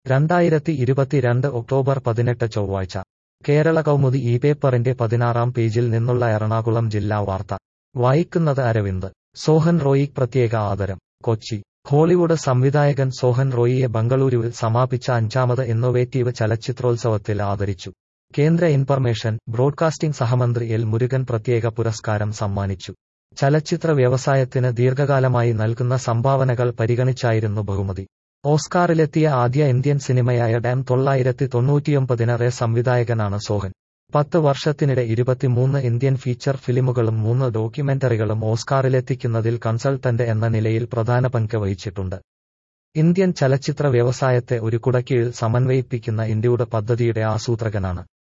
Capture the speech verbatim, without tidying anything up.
രണ്ടായിരത്തി ഇരുപത്തിരണ്ട് ഒക്ടോബർ പതിനെട്ട് ചൊവ്വാഴ്ച കേരള കൗമുദി ഈ പേപ്പറിന്റെ പതിനാറാം പേജിൽ നിന്നുള്ള എറണാകുളം ജില്ലാ വാർത്ത വായിക്കുന്നത് അരവിന്ദ്. സോഹൻ റോയിക്ക് പ്രത്യേക ആദരം. കൊച്ചി. ഹോളിവുഡ് സംവിധായകൻ സോഹൻ റോയിയെ ബംഗളൂരുവിൽ സമാപിച്ച അഞ്ചാമത് ഇന്നൊവേറ്റീവ് ചലച്ചിത്രോത്സവത്തിൽ ആദരിച്ചു. കേന്ദ്ര ഇൻഫർമേഷൻ, ബ്രോഡ്കാസ്റ്റിംഗ് സഹമന്ത്രി എൽ മുരുകൻ പ്രത്യേക പുരസ്കാരം സമ്മാനിച്ചു. ചലച്ചിത്ര വ്യവസായത്തിന് ദീർഘകാലമായി നൽകുന്ന സംഭാവനകൾ പരിഗണിച്ചായിരുന്നു ബഹുമതി. ഓസ്കാറിലെത്തിയ ആദ്യ ഇന്ത്യൻ സിനിമയായ ഡാം തൊള്ളായിരത്തി തൊണ്ണൂറ്റിയൊമ്പതിനറെ സംവിധായകനാണ് സോഹൻ. പത്ത് വർഷത്തിനിടെ ഇരുപത്തിമൂന്ന് ഇന്ത്യൻ ഫീച്ചർ ഫിലിമുകളും മൂന്ന് ഡോക്യുമെന്ററികളും ഓസ്കാറിലെത്തിക്കുന്നതിൽ കൺസൾട്ടന്റ് എന്ന നിലയിൽ പ്രധാന പങ്ക് വഹിച്ചിട്ടുണ്ട്. ഇന്ത്യൻ ചലച്ചിത്ര വ്യവസായത്തെ ഒരു കുടക്കീഴിൽ സമന്വയിപ്പിക്കുന്ന ഇന്ത്യയുടെ പദ്ധതിയുടെ ആസൂത്രകനാണ്.